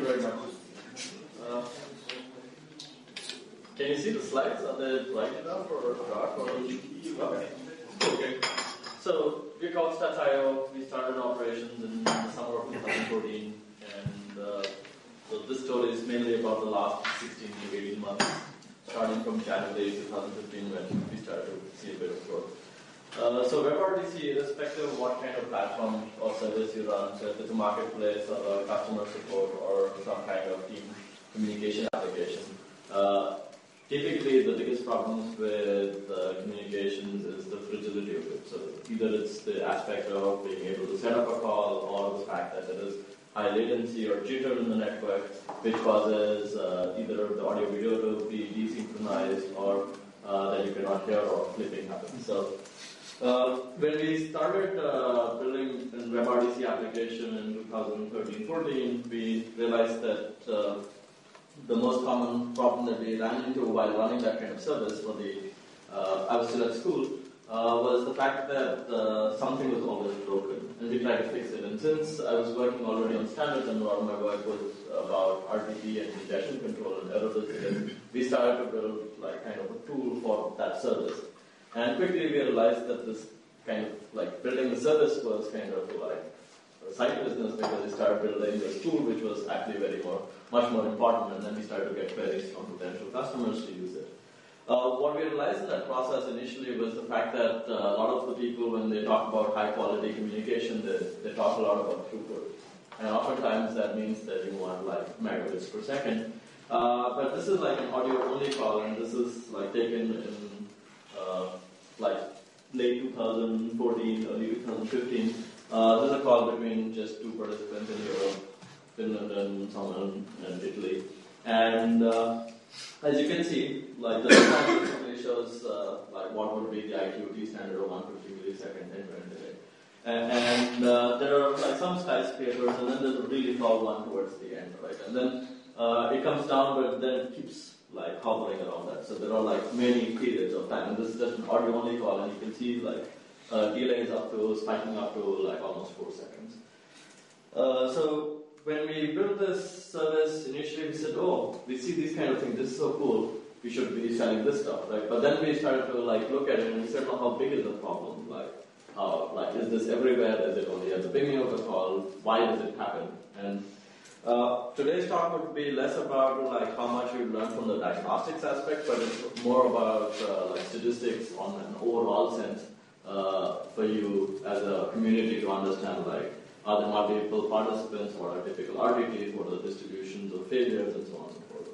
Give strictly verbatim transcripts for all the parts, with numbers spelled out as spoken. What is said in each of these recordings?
you very much. Uh, can you see the slides? Are they bright enough or dark? Or okay. Okay. So we're called Stats dot I O. We started operations in the summer of twenty fourteen, and uh, so this story is mainly about the last sixteen to eighteen months, starting from January twenty fifteen when we started to see a bit of growth. Uh, so WebRTC, irrespective of what kind of platform or service you run, so if it's a marketplace or a customer support or some kind of team communication application, uh, typically the biggest problems with uh, communications is the fragility of it. So either it's the aspect of being able to set up a call or the fact that there is high latency or jitter in the network, which causes uh, either the audio video to be desynchronized or uh, that you cannot hear or flipping happens. So Uh, when we started uh, building a WebRTC application in twenty thirteen fourteen, we realized that uh, the most common problem that we ran into while running that kind of service for the, uh, I was still at school, uh, was the fact that uh, something was always broken, and we tried to fix it. And since I was working already on standards and a lot of my work was about R T P and congestion control and error resilience, we started to build like kind of a tool for that service. And quickly we realized that this kind of like building the service was kind of like a side business because we started building this tool which was actually very more, much more important, and then we started to get queries from potential customers to use it. Uh, what we realized in that process initially was the fact that uh, a lot of the people, when they talk about high quality communication, they, they talk a lot about throughput. And oftentimes that means that you want like megabits per second. Uh, but this is like an audio only call, and this is like taken in Uh, like late twenty fourteen, early twenty fifteen. Uh, there's a call between just two participants in Europe, Finland and someone in Italy. And uh, as you can see, like the response basically shows uh, like what would be the I Q T standard of one hundred fifty millisecond end-to-end delay. And, and uh, there are like some skyscrapers, and then there's a really tall one towards the end, right? And then uh, it comes down, but then it keeps like hovering around that. So there are like many periods of time. And this is just an audio only call, and you can see like uh, delays up to spiking up to like almost four seconds. Uh, so when we built this service, initially we said, oh, we see these kind of things, this is so cool, we should be selling this stuff, right? But then we started to like look at it and we said, well, how big is the problem? Like, how, like is this everywhere? Is it only at the beginning of the call? Why does it happen? And Uh, today's talk would be less about like how much you learn from the diagnostics aspect, but it's more about uh, like statistics on an overall sense uh, for you as a community to understand like are there multiple participants, what are typical R T Ts, what are the distributions of failures, and so on and so forth.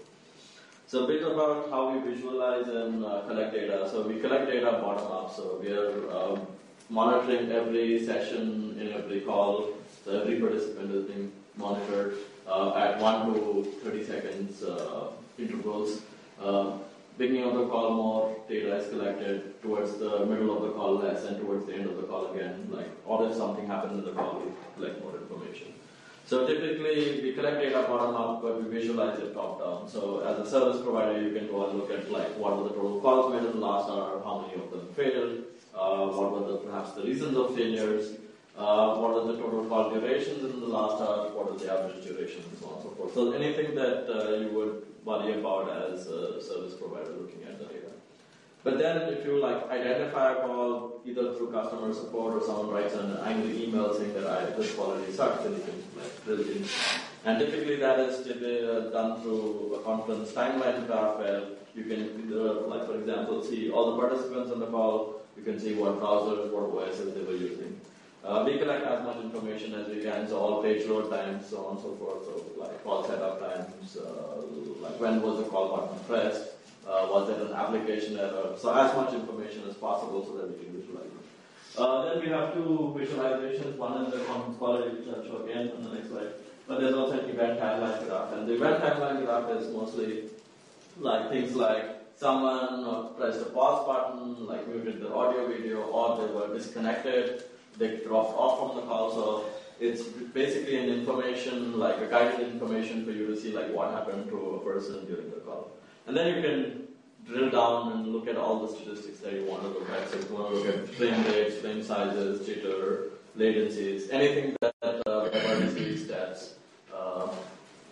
So a bit about how we visualize and uh, collect data. So we collect data bottom up. So we are um, monitoring every session in every call. So every participant is being monitored uh, at one to thirty seconds uh, intervals. Uh, beginning of the call, more data is collected. Towards the middle of the call, less, and towards the end of the call again. Like, or if something happens in the call, we collect more information. So typically, we collect data bottom up, but we visualize it top down. So as a service provider, you can go and look at like what were the total calls made in the last hour, how many of them failed, uh, what were the perhaps the reasons of failures. Uh, what are the total call durations in the last hour, what is the average duration, and so on and so forth. So anything that uh, you would worry about as a service provider looking at the data. But then if you like identify a call either through customer support or someone writes an angry email saying that I, this quality sucks, then you can like drill in. And typically that is uh, done through a conference timeline graph where you can either, like for example, see all the participants on the call, you can see what browsers, what O Ss they were using. Uh, we collect as much information as we can, so all page load times, so on and so forth, so like call setup times, uh, like when was the call button pressed, uh, was there an application error, so as much information as possible so that we can visualize it. Uh, then we have two visualizations, one is the conference quality, which I'll show again on the next slide, but there's also an event timeline graph, and the event timeline graph is mostly like things like someone pressed a pause button, like muted their audio video, or they were disconnected, they dropped off from the call, so it's basically an information, like a guided information for you to see like what happened to a person during the call. And then you can drill down and look at all the statistics that you want to look at. So if you want to look at frame rates, frame sizes, jitter, latencies, anything that uh, WebRTC stats uh, uh,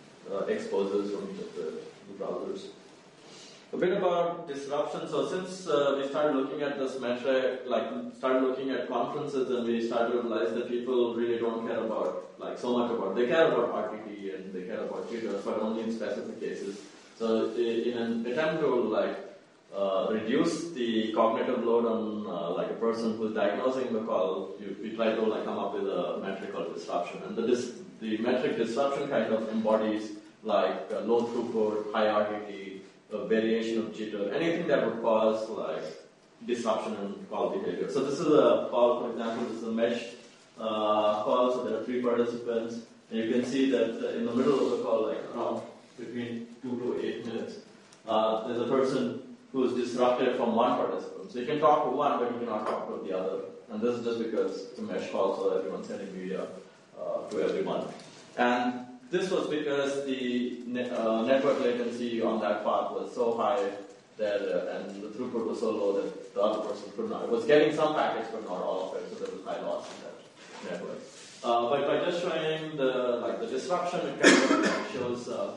exposures from each of the, the browsers. A bit about disruption. So since uh, we started looking at this metric, like started looking at conferences, and we started to realize that people really don't care about like so much about. They care about R T T and they care about jitter, but only in specific cases. So in an attempt to like uh, reduce the cognitive load on uh, like a person who's diagnosing the call, you, we try to like come up with a metric called disruption, and the dis- the metric disruption kind of embodies like uh, low throughput, high R T T. A variation of jitter, anything that would cause like disruption in call behavior. So this is a call, for example, this is a mesh uh, call, so there are three participants, and you can see that in the middle of the call, like around between two to eight minutes, uh, there's a person who's disrupted from one participant. So you can talk to one, but you cannot talk to the other. And this is just because it's a mesh call, so everyone's sending media uh, to everyone. And this was because the ne- uh, network latency on that path was so high that, uh, and the throughput was so low that the other person could not. It was getting some packets, but not all of it, so there was high loss in that network. Uh, but by just showing the like the disruption, it kind of shows uh,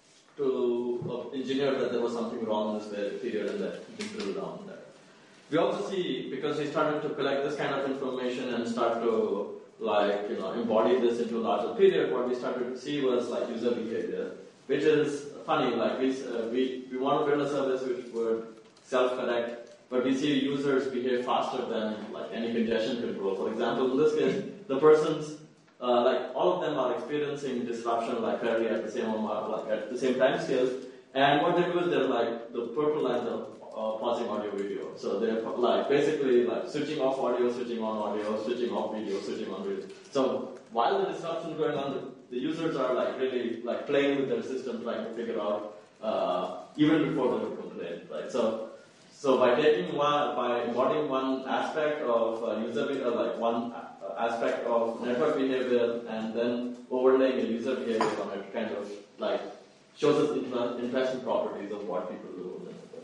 to uh, engineer that there was something wrong in this period, and that you can drill down there. We also see, because we started to collect this kind of information and start to like, you know, embody this into a larger period, what we started to see was like user behavior, which is funny. Like we, uh, we, we want to build a service which would self-correct, but we see users behave faster than like any congestion control. For example, in this case, the persons, uh, like all of them are experiencing disruption like fairly at the same amount, like at the same time scales. And what they do is they're like, the purple lines are uh, pausing audio video. So they're like basically like switching off audio, switching on audio, switching off video, switching on video. So while the disruption is going on, the, the users are like really like playing with their system, trying to figure out uh, even before they would complain, right? So so by taking one, by embodying one aspect of uh, user behavior, like one aspect of network behavior, and then overlaying a user behavior on it, kind of like shows us inter- interesting properties of what people do.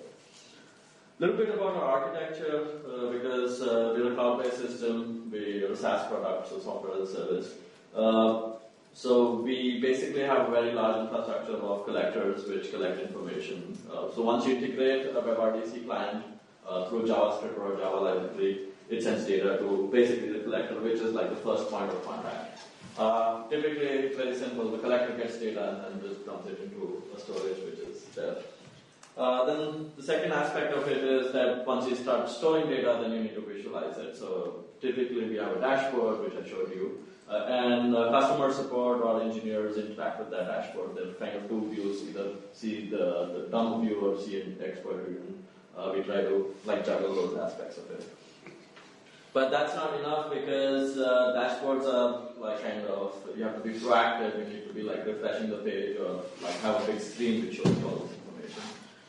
A little bit about our architecture, uh, because uh, we're a cloud-based system, we're a SaaS product, so software as a service. Uh, so we basically have a very large infrastructure of collectors which collect information. Uh, so once you integrate a WebRTC client uh, through JavaScript or a Java library, it sends data to basically the collector, which is like the first point of contact. Uh, typically, it's very simple. The collector gets data and then just dumps it into a storage, which is there. Uh, then the second aspect of it is that once you start storing data, then you need to visualize it. So typically we have a dashboard, which I showed you, uh, and uh, customer support or engineers interact with that dashboard. There are kind of two views, either see the, the dumb view or see an expert view. Uh, we try to like juggle those aspects of it. But that's not enough, because uh, dashboards are like kind of, you have to be proactive, you need to be like refreshing the page or like have a big screen which shows all this information.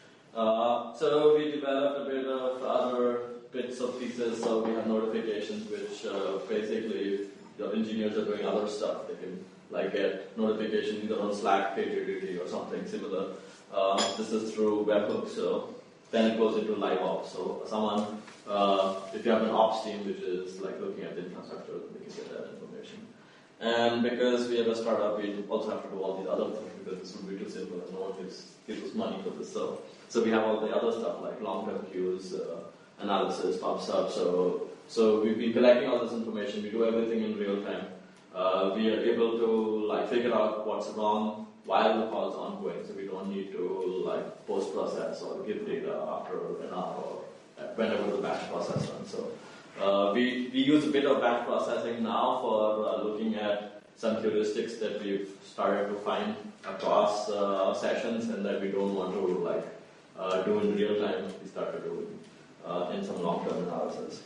Uh, so we developed a bit of other bits of pieces. So we have notifications, which uh, basically the engineers are doing other stuff. They can like get notifications either on Slack, PagerDuty, or something similar. Uh, this is through webhooks, so then it goes into live ops. So someone, uh, if you have an ops team which is like looking at the infrastructure, they can get that information. And because we have a startup, we also have to do all these other things, because this would be too simple and no one gives, gives us money for this. So, so we have all the other stuff like long-term queues, uh, analysis, pub sub. So, so we've been collecting all this information. We do everything in real time. Uh, we are able to like figure out what's wrong while the call is ongoing. So we don't need to like post-process or give data after an hour or whenever the batch process runs. So. Uh, we, we use a bit of batch processing now for uh, looking at some heuristics that we've started to find across uh, sessions and that we don't want to like uh, do in real time. We start to do uh, in some long-term analysis.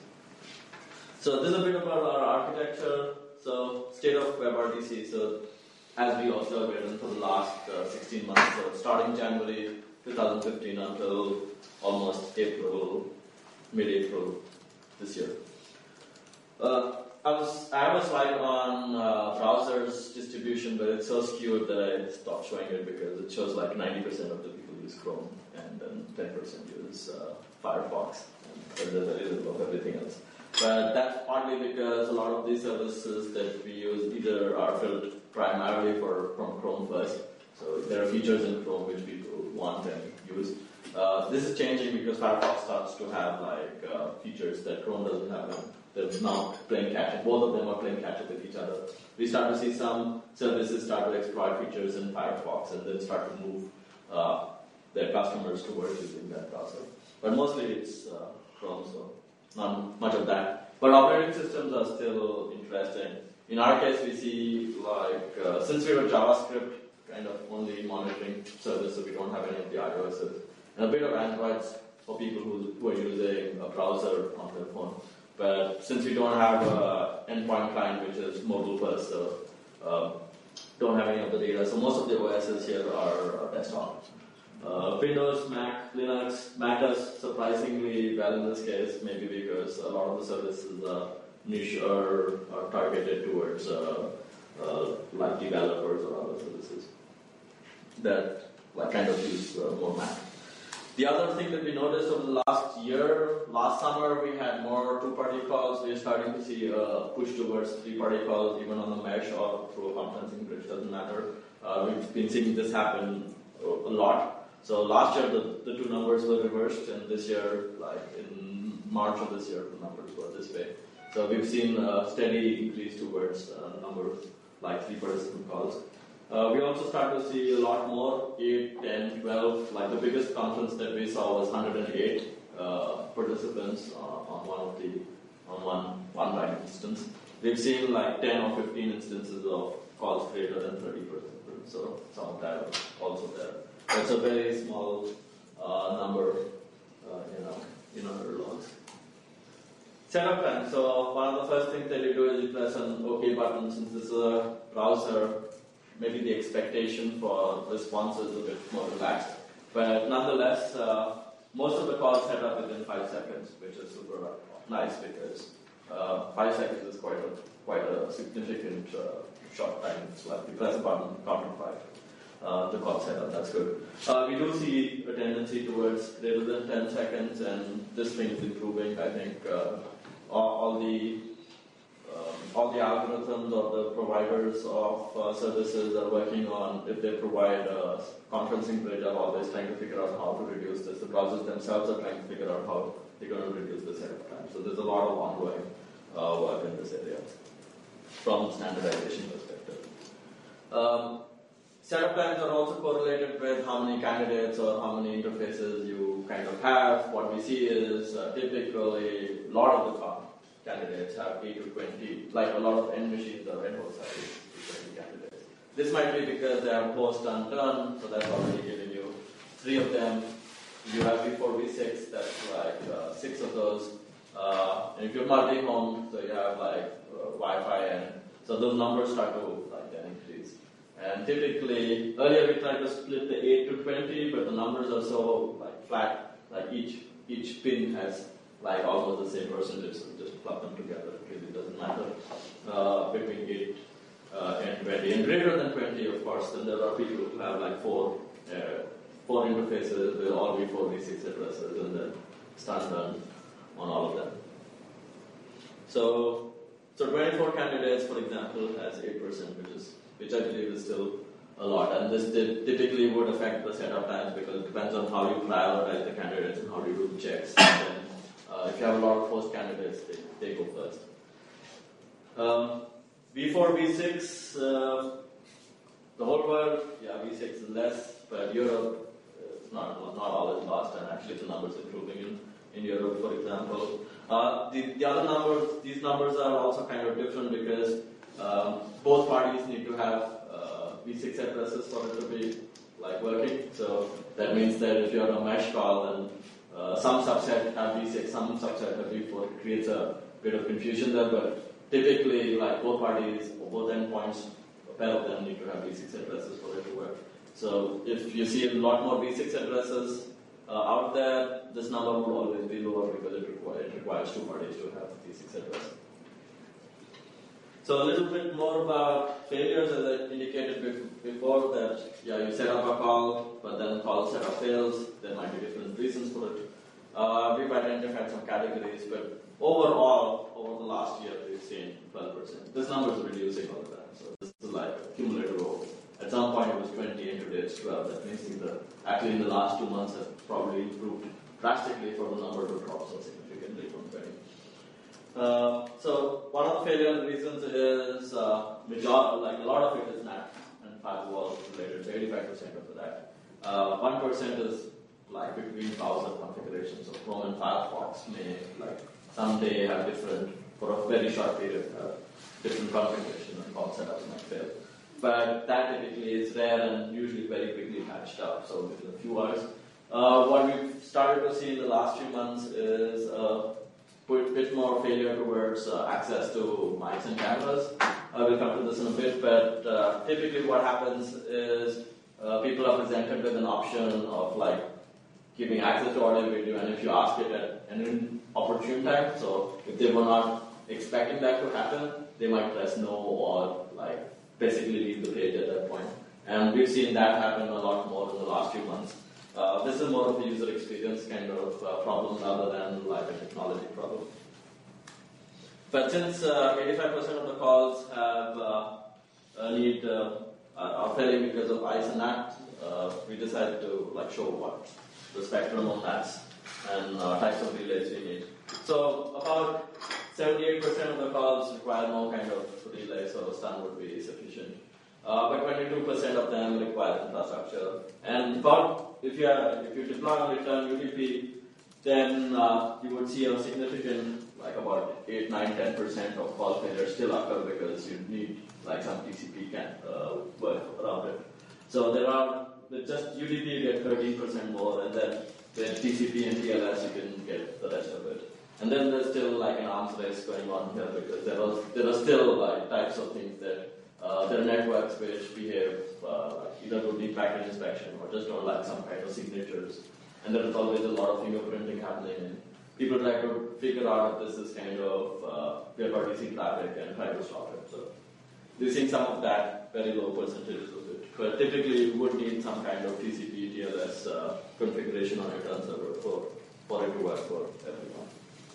So this is a bit about our architecture. So state of WebRTC. So as we also have written for the last uh, sixteen months, so starting January twenty fifteen until almost April, mid-April this year. Uh, I was I have a slide on uh, browsers distribution, but it's so skewed that I stopped showing it because it shows like ninety percent of the people use Chrome and then ten percent use uh, Firefox, and there's a little of everything else. But that's partly because a lot of these services that we use either are built primarily for from Chrome first, so they're features in Chrome which people want and use. Uh, this is changing because Firefox starts to have like uh, features that Chrome doesn't have. And they're now playing catch up. Both of them are playing catch up with each other. We start to see some services start to exploit features in Firefox and then start to move uh, their customers towards using that browser. But mostly it's uh, Chrome, so not much of that. But operating systems are still interesting. In our case, we see like, uh, since we were JavaScript kind of only monitoring service, so we don't have any of the iOSs, and a bit of Androids for people who, who are using a browser on their phone. But since we don't have an endpoint client, which is mobile first, so um, don't have any of the data, so most of the O Ss here are desktop. Uh, Windows, Mac, Linux, Mac does surprisingly well in this case, maybe because a lot of the services are niche or are targeted towards uh, uh, like developers or other services that like kind of use uh, more Mac. The other thing that we noticed over the last year, last summer we had more two-party calls. We're starting to see a push towards three-party calls, even on the mesh or through a conferencing bridge, doesn't matter. Uh, we've been seeing this happen a lot. So last year the, the two numbers were reversed, and this year, like in March of this year, the numbers were this way. So we've seen a steady increase towards uh, number like three-participant calls. Uh, we also start to see a lot more, eight, ten, twelve, like the biggest conference that we saw was one hundred eight uh, participants uh, on one of the, on one, one line instance. We've seen like ten or fifteen instances of calls greater than thirty participants, so some of that is also there. It's a very small uh, number, uh, you know, in our logs. Setup time. So one of the first things that you do is you press an OK button. Since this is a browser, maybe the expectation for response is a bit more relaxed. But nonetheless, uh, most of the calls set up within five seconds, which is super nice because uh, five seconds is quite a quite a significant uh, short time. It's like you press a button, count to five. Uh, the call setup, that's good. Uh, we do see a tendency towards greater than ten seconds, and this thing is improving. I think uh, all, all the um, all the algorithms of the providers of uh, services are working on, if they provide a conferencing bridge, are always trying to figure out how to reduce this. The browsers themselves are trying to figure out how they're going to reduce the setup time. So there's a lot of ongoing uh, work in this area from a standardization perspective. Um, Setup times are also correlated with how many candidates or how many interfaces you kind of have. What we see is uh, typically a lot of the candidates have eight to twenty, like a lot of end machines or end hosts have eight to twenty candidates. This might be because they have host undone, so that's already giving you three of them. You have V four, V six, that's like uh, six of those. Uh, and if you're multi-home, so you have like uh, Wi-Fi, and so those numbers start to like then increase. And typically, earlier we tried to split the eight to twenty, but the numbers are so like flat, like each each pin has like almost the same percentage, so just plug them together, it really doesn't matter uh, between eight uh, and twenty. And greater than twenty, of course, then there are people who have like four uh, four interfaces with all V four, V six addresses, and then start done on all of them. So, so twenty-four candidates, for example, has eight percent, which is which I believe is still a lot. And this typically would affect the setup times because it depends on how you prioritize the candidates and how you do the checks. And then, uh, if you have a lot of post candidates, they, they go first. Um, V four, V six, uh, the whole world, yeah, V six is less, but Europe is not, not always lost, and actually the numbers improving in, in Europe, for example. Uh, the, the other numbers, these numbers are also kind of different because Um, both parties need to have uh, V six addresses for it to be like working. So that means that if you're on a mesh call, then uh, some subset have V six, some subset have V four. It creates a bit of confusion there, but typically, like both parties, or both endpoints, a pair of them need to have V six addresses for it to work. So if you see a lot more V six addresses uh, out there, this number will always be lower because it, require, it requires two parties to have V six addresses. So a little bit more about failures, as I indicated before, that yeah, you set up a call, but then the call setup fails. There might be different reasons for it. Uh, we've identified some categories, but overall, over the last year, we've seen twelve percent. This number is reducing all the time, so this is like a cumulative At some point it was twenty, and today it's twelve. That means the, actually in the last two months have probably improved drastically for the number to drop so significantly from twenty. Uh, so one of the failure reasons is uh, major, like a lot of it is N A T and firewall related, so eighty-five percent of that. Uh, one percent is like between browser configurations. So Chrome and Firefox may like someday have different, for a very short period, have different configuration and call setups might fail. But that typically is rare and usually very quickly patched up, so within a few hours. Uh, what we've started to see in the last few months is a bit more failure towards uh, access to mics and cameras. Uh, we'll come to this in a bit, but uh, typically what happens is uh, people are presented with an option of like giving access to audio video, and if you ask it at an opportune time, so if they were not expecting that to happen, they might press no or like basically leave the page at that point. And we've seen that happen a lot more in the last few months. Uh, this is more of a user experience kind of uh, problem rather than like a technology problem. But since uh, eighty-five percent of the calls have uh, a need uh, are failing because of I C E and N A T, uh, we decided to like show what the spectrum of N A Ts and uh, types of relays we need. So about seventy-eight percent of the calls require no kind of relay, so stun would be sufficient. Uh, but twenty-two percent of them require infrastructure. And about, if you are, if you deploy on return U D P, then uh, you would see a significant, like about eight, nine, ten percent of call failures still occur because you need like some T C P can uh, work around it. So there are, with just U D P you get thirteen percent more, and then with T C P and T L S you can get the rest of it. And then there's still like an arms race going on here because there are, there are still like types of things that uh, there are networks which behave uh, like either do deep packet inspection or just don't like some kind of signatures. And there is always a lot of fingerprinting happening. And people try to figure out if this is kind of uh, pure R T C traffic and try to stop it. So we're seeing some of that, very low percentages of it. But typically you would need some kind of T C P, T L S uh, configuration on a return server for, for it to work for everyone.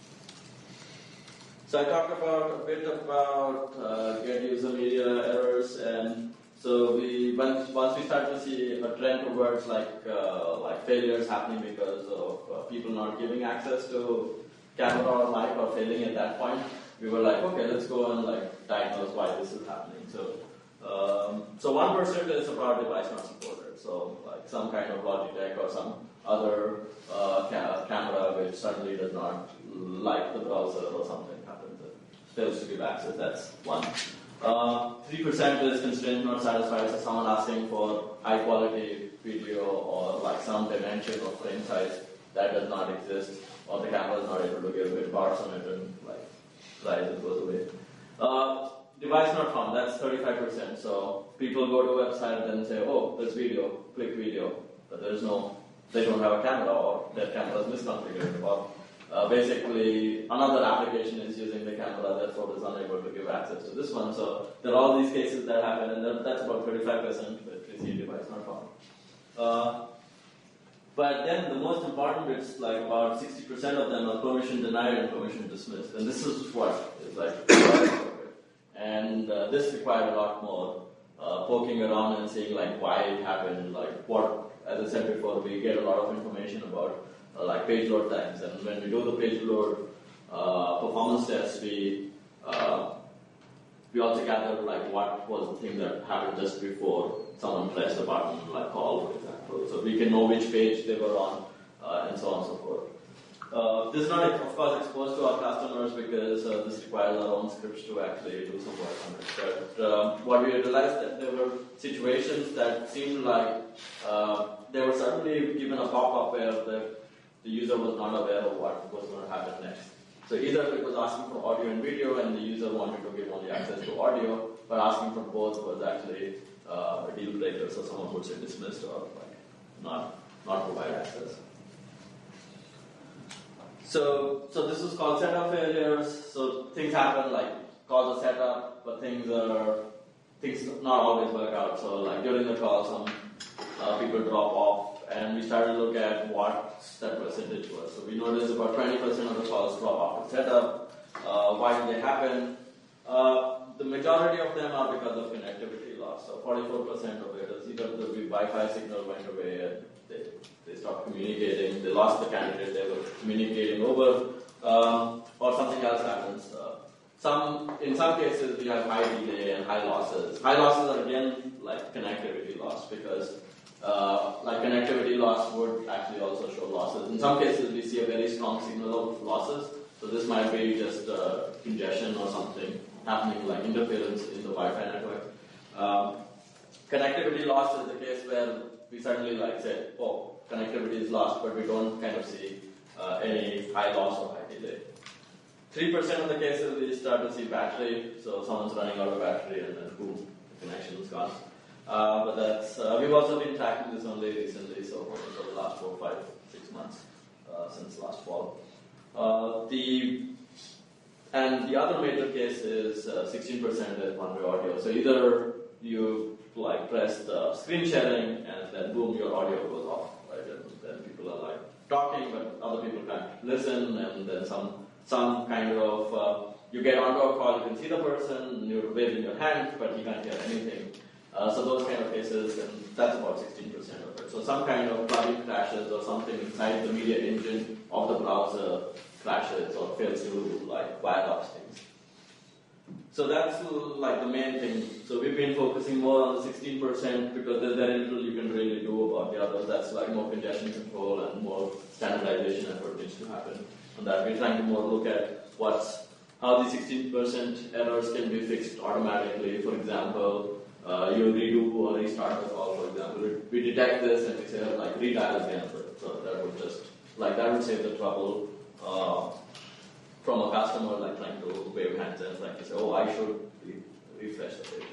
So I talked about a bit about uh, get user media errors, and so we once once we start to see a trend towards like uh, like failures happening because of uh, people not giving access to camera or mic or failing at that point, we were like, okay, let's go and like diagnose why this is happening. So um, so one percent is about device not supported, so like some kind of Logitech or some other uh, ca- camera which suddenly does not like the browser or something happens and fails to give access. That's one. Uh, three percent is constraint not satisfied, so someone asking for high quality video or like some dimension of frame size that does not exist, or the camera is not able to give bit bars on it and like tries and goes away. Uh, device not found, that's thirty-five percent. So people go to a website and say, oh, there's video, click video, but there's no, they don't have a camera or their camera is misconfigured, or Uh, basically, another application is using the camera, therefore is unable to give access to this one. So there are all these cases that happen, and that's about thirty-five percent with P C device not found. Uh, but then the most important bits, like about sixty percent of them are permission denied and permission dismissed. And this is what is like, and uh, this required a lot more uh, poking around and seeing like why it happened, like what, as I said before, we get a lot of information about Uh, like page load times, and when we do the page load uh, performance tests, we uh, we also gather like what was the thing that happened just before someone pressed the button, like call, for example. So we can know which page they were on, uh, and so on and so forth. Uh, this is not, of course, exposed to our customers because uh, this requires our own scripts to actually do some work on it. But um, what we realized that there were situations that seemed like uh, they were suddenly given a pop-up where the the user was not aware of what was going to happen next. So either it was asking for audio and video and the user wanted to give only access to audio, but asking for both was actually uh, a deal breaker, so someone would say dismissed or like not, not provide access. So, so this is called setup failures. So things happen like calls are set up, but things are, things not always work out. So like during the call, some uh, people drop off, and we started to look at what that percentage was. So we noticed about twenty percent of the calls drop after setup. Uh, why do they happen? Uh, the majority of them are because of connectivity loss. lost. So forty-four percent of it is either the Wi-Fi signal went away and they, they stopped communicating, they lost the candidate they were communicating over, um, or something else happens. Uh, some In some cases, we have high delay and high losses. High losses are again like connectivity loss because uh, like connectivity loss would actually also show losses. In some cases, we see a very strong signal of losses. So this might be just uh, congestion or something happening, like interference in the Wi-Fi network. Um, connectivity loss is the case where we suddenly like say, oh, connectivity is lost, but we don't kind of see uh, any high loss or high delay. three percent of the cases we start to see battery, so someone's running out of battery and then boom, the connection is gone. Uh, but that's, uh, we've also been tracking this only recently, so for the last four, five, six months, uh, since last fall. Uh, the and the other major case is uh, sixteen percent is one-way audio. So either you like press the screen sharing and then boom, your audio goes off, right? And then people are like talking, but other people can't listen, and then some some kind of uh, you get onto a call, you can see the person, you're waving your hand, but you can't hear anything. Uh, so those kind of cases, and that's about sixteen percent of it. So some kind of plugin crashes or something inside the media engine of the browser crashes or fails to like wire up things. So that's like the main thing. So we've been focusing more on the sixteen percent because there's very little you can really do about the others. That's like more congestion control and more standardization effort needs to happen. On that, we're trying to more look at what's how the sixteen percent errors can be fixed automatically. For example, uh, you redo or restart the call. For example, we detect this and we say like redial again. So that would just like that would save the trouble. Uh, from a customer like trying to wave hands and trying to say, oh, I should re- refresh the page.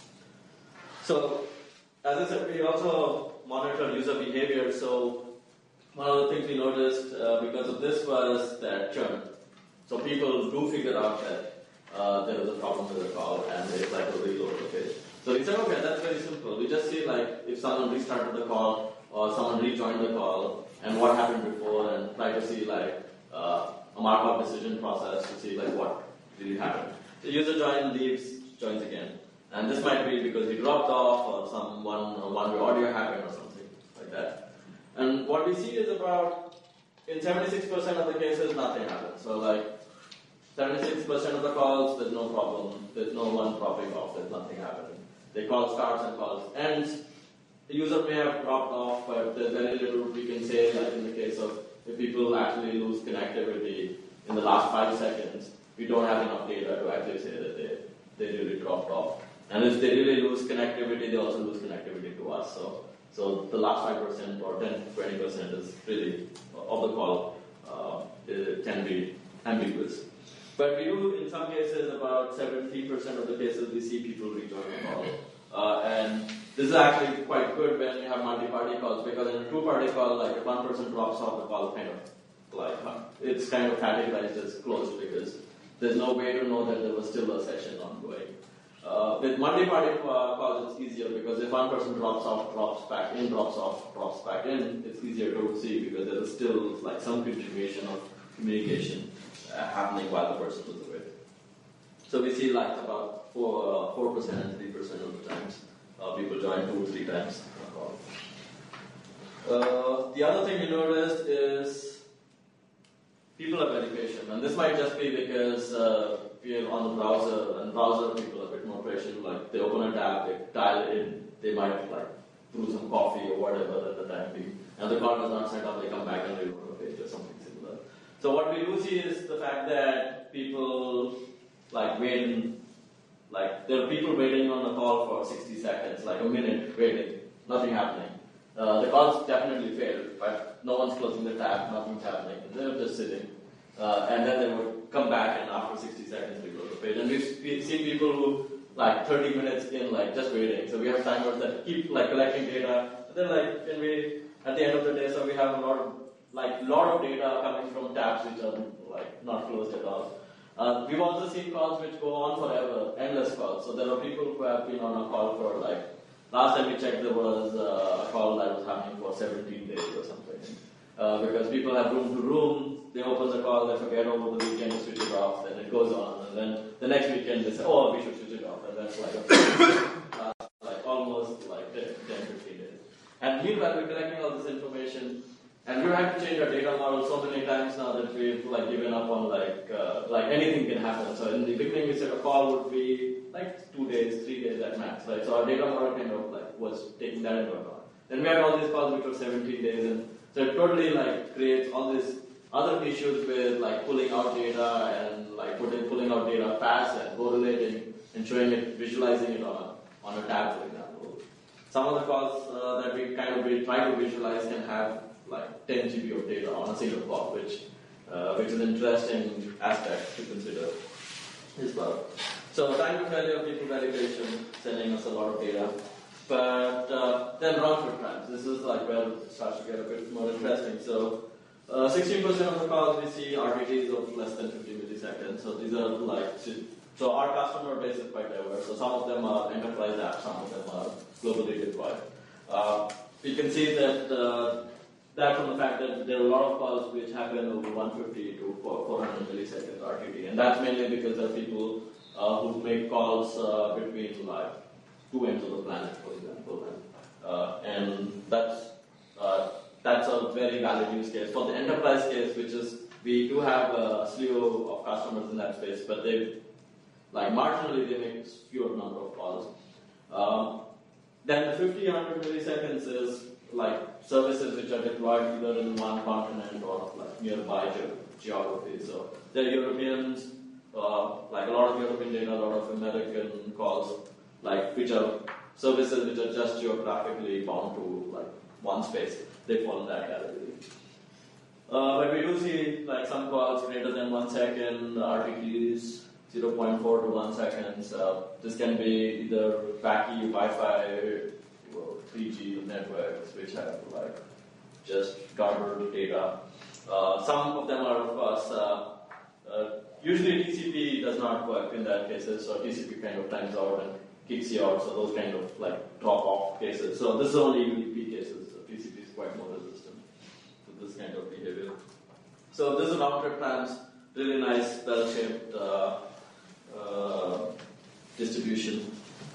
So, as I said, we also monitor user behavior. So, one of the things we noticed uh, because of this was that churn. So, people do figure out that uh, there is a problem with the call and they try to reload the page. So, we said, okay, that's very simple. We just see like if someone restarted the call or someone rejoined the call and what happened before and try to see like uh, a markup decision process to see like what really happened. The user join, leaves, joins again. And this might be because he dropped off or some one one-way audio happened or something like that. And what we see is about, in seventy-six percent of the cases, nothing happens. So like seventy-six percent of the calls, there's no problem. There's no one dropping off, there's nothing happening. The call starts and calls ends. The user may have dropped off, but there's very little we can say, like in the case of if people actually lose connectivity in the last five seconds, we don't have enough data to actually say that they, they really dropped off. And if they really lose connectivity, they also lose connectivity to us. So so the last five percent or ten to twenty percent is really, of the call, uh, it can be ambiguous. But we do, in some cases, about seventy percent of the cases, we see people rejoin the call. Uh, and this is actually quite good when you have multi-party calls, because in a two-party call, like if one person drops off, the call kind of like it's kind of categorized as closed because there's no way to know that there was still a session ongoing. Uh, with multi-party uh, calls, it's easier because if one person drops off, drops back in, drops off, drops back in, it's easier to see because there is still like some continuation of communication uh, happening while the person was away. So we see like about four, uh, four percent and three percent of the times. Uh, people join two or three times. Uh, the other thing we noticed is people are very patient, and this might just be because uh, we are on the browser, and browser people are a bit more patient. Like they open a tab, they dial in, they might like brew some coffee or whatever at the time being, and the call does not set up, they come back and reload the page or something similar. So what we do see is the fact that people like wait in. Like, there are people waiting on the call for sixty seconds, like a minute waiting, nothing happening. Uh, the calls definitely failed, but no one's closing the tab, nothing's happening. They're just sitting. Uh, and then they would come back and after sixty seconds reload the page. And we've, we've seen people who, like, thirty minutes in, like, just waiting. So we have timers that keep, like, collecting data. And then, like, can we, at the end of the day, so we have a lot of, like, lot of data coming from tabs which are, like, not closed at all. Uh, we've also seen calls which go on forever, endless calls. So there are people who have been on a call for like, last time we checked there was uh, a call that was happening for seventeen days or something. Uh, because people have room to room, they open the call, they forget over the weekend to switch it off, then it goes on, and then the next weekend they say, oh, we should switch it off, and that's like a, uh, like And meanwhile, we're collecting all this information, and we're having to change our data model so many times now that we've like given up on like uh, like anything can happen. So in the beginning, we said a call would be like two days, three days at max, right? So our data model kind of like was taking that into account. Then we had all these calls which were seventeen days, and so it totally like creates all these other issues with like pulling out data and like putting pulling out data fast and correlating and showing it, visualizing it on a on a tab, for example. Some of the calls uh, that we kind of we try to visualize can have like ten G B of data on a single call, which uh, which is an interesting aspect to consider as well. So time to failure, people validation, sending us a lot of data. But uh, then round trip times. This is like where it starts to get a bit more interesting. So uh, sixteen percent of the calls we see R T Ts of less than fifty milliseconds. So these are like, so our customer base is quite diverse. So some of them are enterprise apps, some of them are globally deployed. Uh, we can see that uh, that from the fact that there are a lot of calls which happen over one fifty to four hundred milliseconds R T T. And that's mainly because there are people uh, who make calls uh, between like two ends of the planet, for example. And, uh, and that's uh, that's a very valid use case. For the enterprise case, which is, we do have a slew of customers in that space, but they, like marginally, they make fewer number of calls. Um, then the fifty, one hundred milliseconds is like services which are deployed either in one continent or like nearby ge- geography. So they're Europeans, uh, like a lot of European data, a lot of American calls, like which are services which are just geographically bound to like one space. They fall in that category. Uh, but we do see like some calls greater than one second, R T Ts zero point four to one seconds. Uh, this can be either wacky Wi-Fi, well, three G networks which have like just garbled data. Uh, some of them are of course uh, uh, usually T C P does not work in that cases, so T C P kind of times out and kicks you out, so those kind of like drop off cases. So this is only U D P cases, so T C P is quite more resistant to this kind of behavior. So this is round trip times, really nice bell-shaped uh, uh, distribution.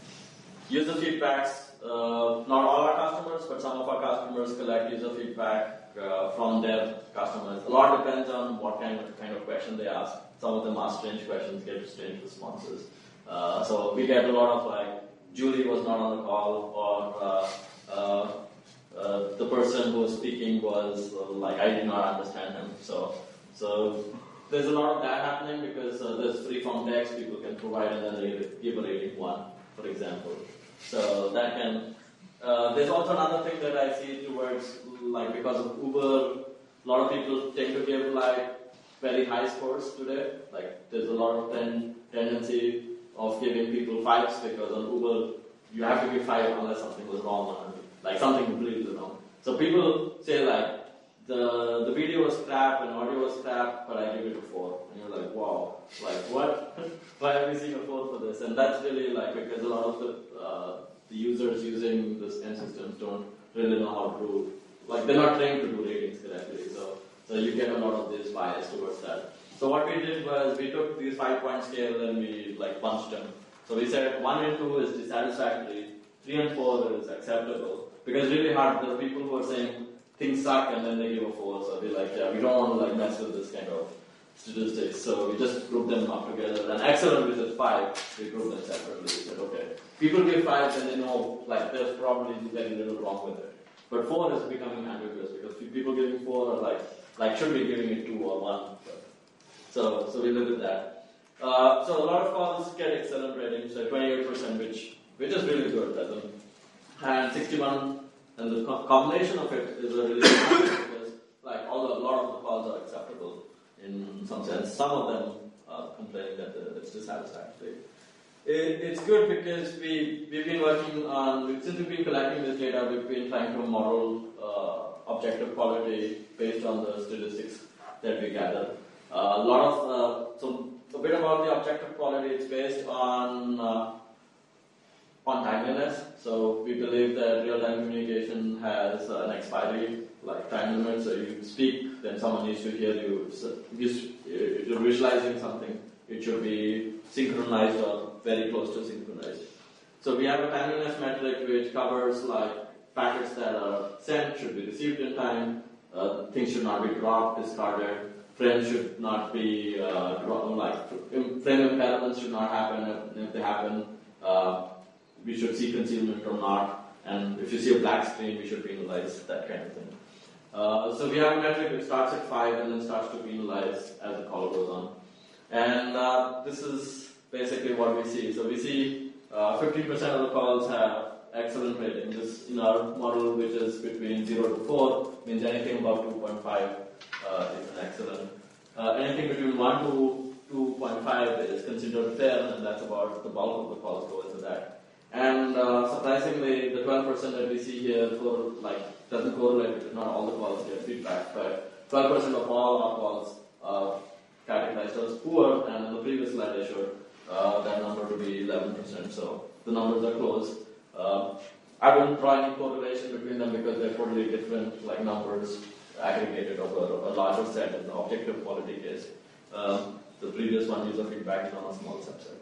User feedbacks, uh, not all our customers, but some of our customers collect user feedback uh, from their customers. A lot depends on what kind of, kind of question they ask. Some of them ask strange questions, get strange responses. Uh, so we get a lot of like, Julie was not on the call, or uh, uh, uh, the person who was speaking was uh, like, I did not understand him. So, so there's a lot of that happening because uh, there's free form text people can provide, and then they give a rating one, for example. So that can. Uh, there's also another thing that I see towards like because of Uber, a lot of people tend to give like very high scores today. Like there's a lot of ten, tendency of giving people fives because on Uber you have to give five unless something was wrong or like something completely wrong. So people say like the the video was crap and audio was crap, but I give it a four. And you're like, wow, like what? Why are we seeing a four for this? And that's really like because a lot of the uh, the users using the scan systems don't really know how to like they're not trained to do ratings correctly. So so you get a lot of this bias towards that. So what we did was we took these five-point scale and we like bunched them. So we said one and two is dissatisfactory, three and four is acceptable. Because it's really hard. There are people who are saying things suck and then they give a four. So we're like, yeah, we don't want to like mess with this kind of statistics. So we just group them up together. And excellent, which is five, we group them separately. We said, okay, people give five and they know like there's probably very little wrong with it. But four is becoming ambiguous because people giving four are like like should be giving it two or one. So, so we live with that. Uh, so a lot of calls get excellent ratings, so twenty-eight percent, which which is really good. Doesn't and sixty-one, and the co- combination of it is a really good one because like all the, a lot of the calls are acceptable in some sense. Some of them are complaining that uh, it's dissatisfactory. It, it's good because we we've been working on since we've been collecting this data, we've been trying to model uh, objective quality based on the statistics that we gather. Uh, a lot of, uh, so a bit about the objective quality, it's based on uh, on timeliness. So we believe that real-time communication has uh, an expiry, like time limit. So you speak, then someone needs to hear you. So if you're visualizing something, it should be synchronized or very close to synchronized. So we have a timeliness metric which covers like packets that are sent should be received in time. Uh, things should not be dropped, discarded. Frames should not be uh, dropped, like frame impairments should not happen. If, if they happen, uh, we should see concealment or not. And if you see a black screen, we should penalize that kind of thing. Uh, so we have a metric which starts at five and then starts to penalize as the call goes on. And uh, this is basically what we see. So we see uh, fifteen percent of the calls have excellent rating. This in our model, which is between zero to four, means anything above two point five uh, is an excellent. Uh, anything between one to two point five is considered fair, and that's about the bulk of the calls go into that. And uh, surprisingly, the twelve percent that we see here for like doesn't correlate because not all the calls get feedback, but twelve percent of all our calls are categorized as poor, and in the previous slide I showed uh, that number to be eleven percent. So the numbers are close. Uh, I wouldn't draw any correlation between them because they're totally different, like numbers aggregated over a larger set in the objective quality case. Um, the previous one, user feedback, is on a small subset.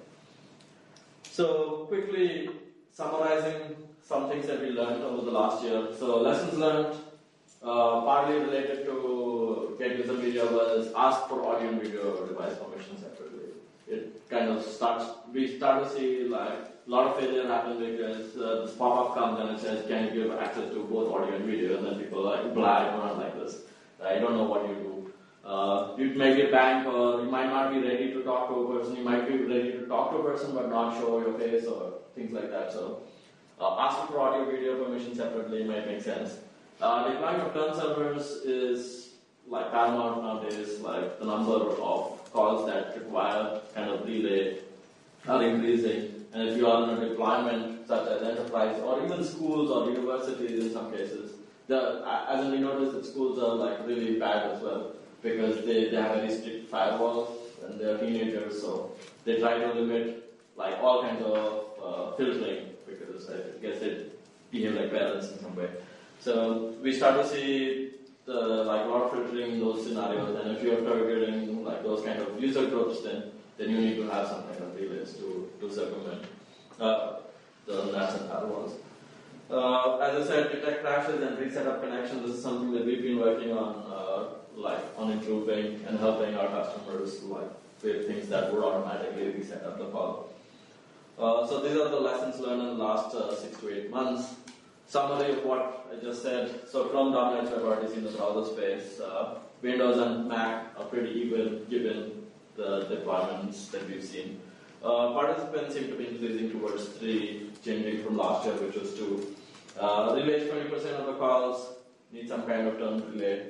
So quickly summarizing some things that we learned over the last year. So lessons learned, uh, partly related to get user media, was ask for audio and video device permission separately. It kind of starts, we start to see like a lot of failure happen because uh, this pop-up comes and it says, can you give access to both audio and video? And then people are like, blah, I don't like this. I don't know what you do. Uh, you may be a bank, or you might not be ready to talk to a person. You might be ready to talk to a person but not show your face or things like that. So uh, asking for audio video permission separately might make sense. Uh, deploying of turn servers is like paramount nowadays. Like the number of calls that require kind of relay are increasing. And if you are in a deployment such as enterprise or even schools or universities in some cases, the, as in we notice that schools are like really bad as well because they, they have very strict firewalls and they're teenagers, so they try to limit like all kinds of uh, filtering because I guess they behave like parents in some way. So we start to see the, like a lot of filtering in those scenarios, and if you're targeting like those kind of user groups, then then you need to have some kind of relays to, to circumvent uh, the N A S and firewalls. Uh, as I said, detect crashes and reset up connections. This is something that we've been working on, uh, like on improving and helping our customers to like create things that would automatically reset up the call. Uh, so these are the lessons learned in the last uh, six to eight months. Summary of what I just said. So Chrome dominates web R T C in the browser space. Uh, Windows and Mac are pretty even given the deployments that we've seen. Uh, participants seem to be increasing towards three, changing from last year, which was two. Uh, relays twenty percent of the calls need some kind of turn relay.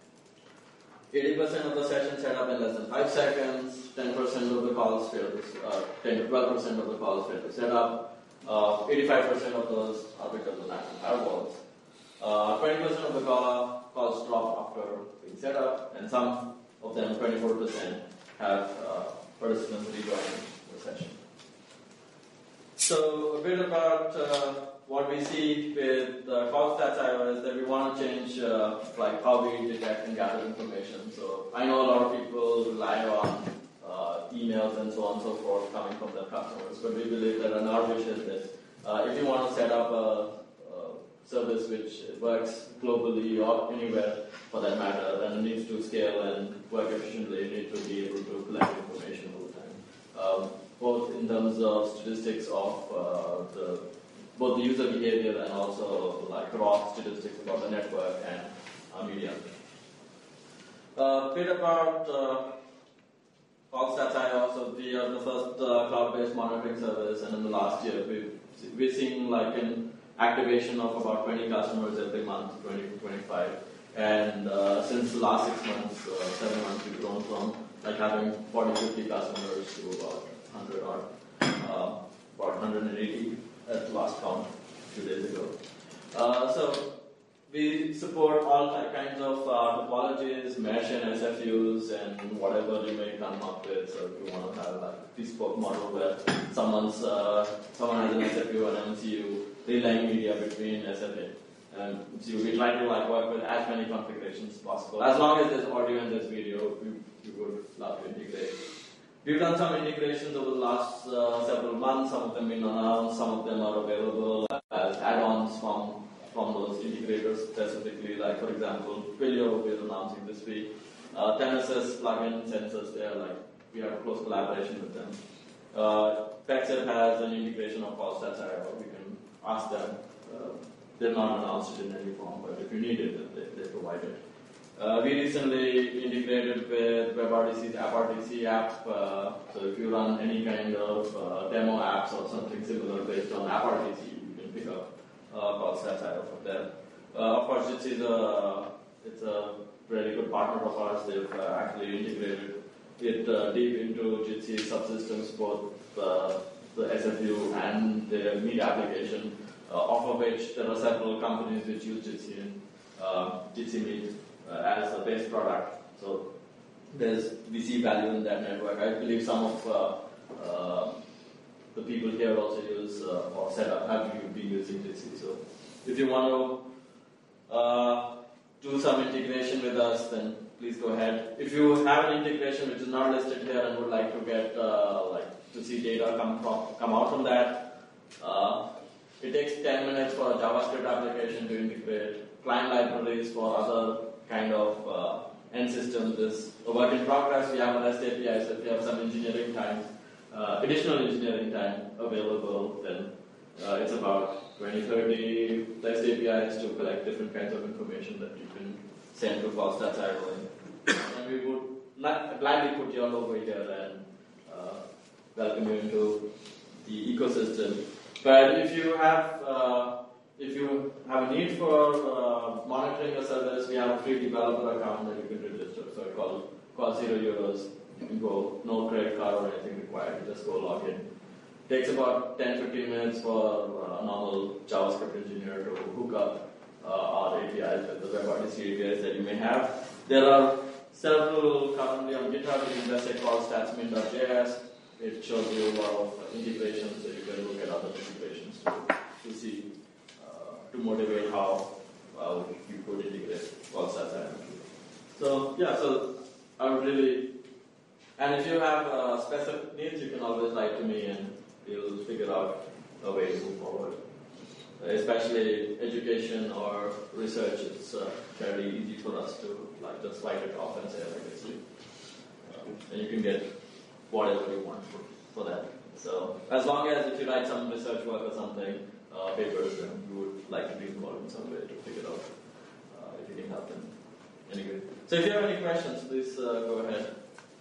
eighty percent of the sessions set up in less than five seconds. ten percent of the calls fail to, uh, ten to twelve percent of the calls fail to set up. Uh, eighty-five percent of those are because of national firewalls. Uh, twenty percent of the call, calls drop after being set up, and some of them, twenty-four percent, have uh, participants rejoining the session. So a bit about uh, what we see with uh, call stats I O is that we want to change uh, like how we detect and gather information. So I know a lot of people rely on uh, emails and so on and so forth coming from their customers, but we believe that in our vision is that uh, if you want to set up a, a service which works globally or anywhere for that matter, then it needs to scale and work efficiently. You need to be able to collect information all the time, um, both in terms of statistics of uh, the both the user behavior and also like raw statistics about the network and uh, media. A uh, bit about uh, CallStats I O. So we are the first uh, cloud-based monitoring service, and in the last year we've we're seeing like an activation of about twenty customers every month, twenty to twenty-five. And uh, since the last six months, uh, seven months, we've grown from like having forty, fifty customers to about one hundred or uh, about one hundred eighty at the last count a few days ago. Uh, so we support all kinds of uh, topologies, mesh and S F Us, and whatever you may come up with. So if you want to have like a bespoke model where someone's uh, someone has an S F U and M C U, relaying media between S F A. And so we try to like work with as many configurations as possible. As long as there's audio and there's video, we, we would love to integrate. We've done some integrations over the last uh, several months. Some of them have been announced, some of them are available as add-ons from from those integrators specifically. Like for example, Twilio we're announcing this week. Uh, Tenesys plugin sensors there, like we have a close collaboration with them. Uh, Pexip has an integration of CallStats dot I O. We can ask them. Uh, they're not announced it in any form, but if you need it, they, they provide it. Uh, we recently integrated with WebRTC's AppRTC app, uh, so if you run any kind of uh, demo apps or something similar based on AppRTC, you can pick up uh, CallStats dot I O from there. Uh, of course, Jitsi is a, it's a very good partner of ours. They've uh, actually integrated it uh, deep into Jitsi subsystems, both uh, the S F U and the Meet application, uh, off of which there are several companies which use Jitsi and uh, Jitsi Meet uh, as a base product. So there's we see value in that network. I believe some of uh, uh, the people here also use uh, or set up have you been using Jitsi. So if you want to uh, do some integration with us, then please go ahead. If you have an integration which is not listed here and would like to get uh, like to see data come from come out from that, uh, it takes ten minutes for a JavaScript application to integrate. Client libraries for other kind of uh, end systems is a work in progress. We have a REST A P I, so if you have some engineering time, uh, additional engineering time available, then uh, it's about twenty, thirty REST A P Is to collect different kinds of information that you can send to CallStats dot I O. And we would not gladly put you all over here and uh, welcome you into the ecosystem. But if you have uh, if you have a need for uh, monitoring your service, we have a free developer account that you can register. So it calls costs zero euros. You can go, no credit card or anything required. You just go log in. Takes about ten to fifteen minutes for a normal JavaScript engineer to hook up uh, our A P Is with the WebRTC A P Is that you may have. There are several currently on GitHub. You can just say call statsmin dot J S. It shows you a lot of integrations, so you can look at other integrations to, to see, uh, to motivate how uh, you could integrate CallStats dot I O. So, yeah, so I would really, and if you have uh, specific needs, you can always write to me and we'll figure out a way to move forward. Especially education or research, it's uh, very easy for us to like just write it off and say, like, it's you. Um, and you can get whatever you want for, for that. So as long as if you write some research work or something, uh, papers, then you would like to be involved in some way to figure out uh, if you can help them. Anyway, so if you have any questions, please uh, go ahead.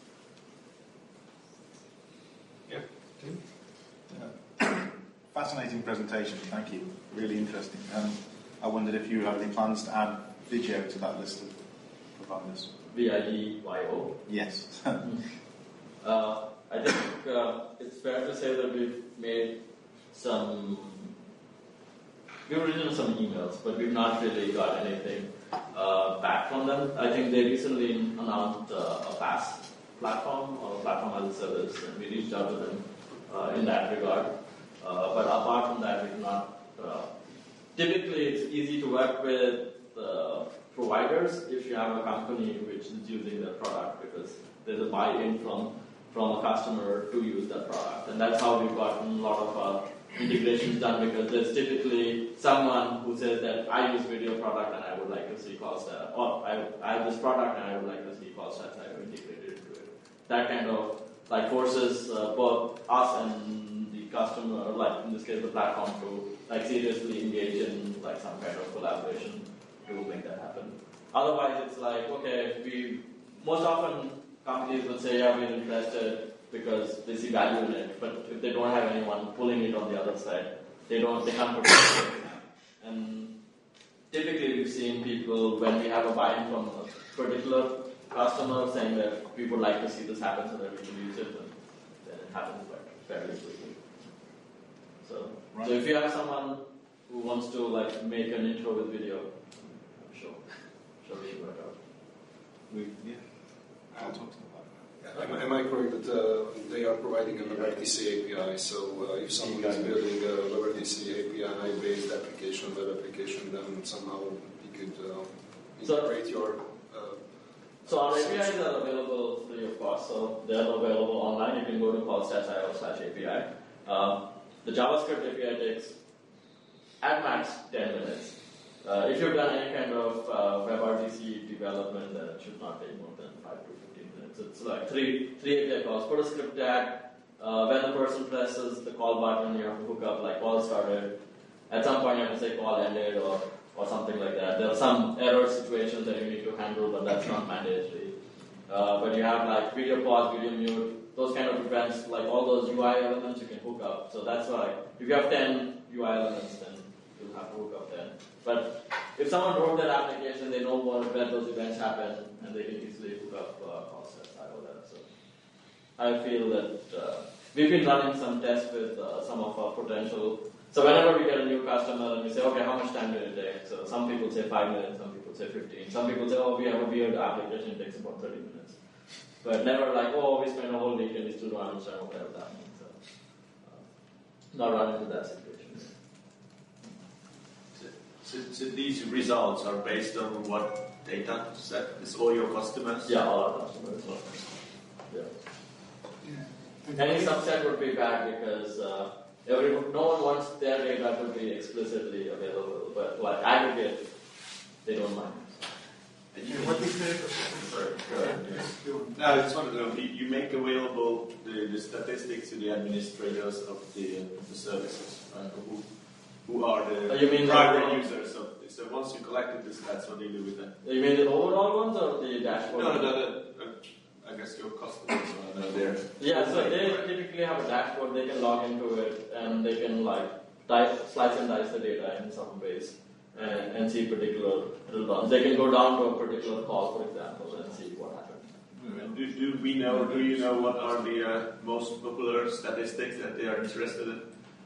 Yeah. yeah. Fascinating presentation, thank you. Really interesting. Um, I wondered if you have any plans to add video to that list of providers. V I D Y O? Yes. uh, I think uh, it's fair to say that we've made some, we've written some emails, but we've not really got anything uh, back from them. I think they recently announced uh, a PaaS platform or a platform as a service, and we reached out to them uh, in that regard. Uh, but apart from that, we've not. Uh, typically, it's easy to work with uh, providers if you have a company which is using their product, because there's a buy-in from from a customer to use that product, and that's how we've gotten a lot of our integrations done. Because there's typically someone who says that I use video product and I would like to see CallStats, or I, I have this product and I would like to see CallStats I integrated into it. That kind of like forces uh, both us and customer, or like in this case the platform, to like seriously engage in like some kind of collaboration to make that happen. Otherwise, it's like, okay, we most often companies will say, yeah, we're interested because they see value in it, but if they don't have anyone pulling it on the other side, they don't, they can't put it. And typically, we've seen people when we have a buy-in from a particular customer saying that we would like to see this happen so that we can use it, and then it happens like fairly quickly. So, right. so if you have someone who wants to like make an intro with video, I'm sure, sure we should work out. We, yeah, I'll talk to them about it. Yeah, am, I, am I correct that uh, they are providing a WebRTC A P I? So uh, if someone is building a WebRTC A P I-based application, web application, then somehow you could uh, integrate so, your. Uh, so our A P Is are available free of cost. So they're available online. You can go to callstats dot I O slash A P I. Uh, The JavaScript A P I takes at max ten minutes. Uh, if you've done any kind of uh, WebRTC development, then it should not take more than five to fifteen minutes. It's like three three A P I calls. Put a script tag. Uh, when the person presses the call button, you have to hook up like call started. At some point, you have to say call ended or or something like that. There are some error situations that you need to handle, but that's not mandatory. Uh, but you have like video pause, video mute, those kind of events, like all those U I elements you can hook up. So that's why if you have ten U I elements, then you'll have to hook up ten. But if someone wrote that application, they know what, where those events happen, and they can easily hook up uh, call sets, I O that. So I feel that uh, we've been running some tests with uh, some of our potential. So whenever we get a new customer and we say, okay, how much time did it take? So some people say five minutes, some people say fifteen. Some people say, oh, we have a weird application, it takes about thirty minutes. But never like, oh, we spent a whole week and we still don't understand what that means. So uh, not run into that situation. So, so, so these results are based on what data set? Is all your customers? Yeah, all our customers. Yeah. yeah. Any subset would be bad because uh, everyone, no one wants their data to be explicitly available, but like aggregate, they don't mind. And you, what is the sorry, go ahead. No, I just wanted to know, you, you make available the, the statistics to the administrators of the, of the services, right? Who, who are the oh, you mean primary the, users of this? So once you collected the stats, what do you do with them? You mean the overall ones or the dashboard? No, no, no, no. I guess your customers are there. Yeah, so they typically have a dashboard, they can log into it and they can like dice, slice and dice the data in some ways and, and see particular results. They can go down to a particular call, for example, and see what happened. Do, do we know, do you know what are the uh, most popular statistics that they are interested in?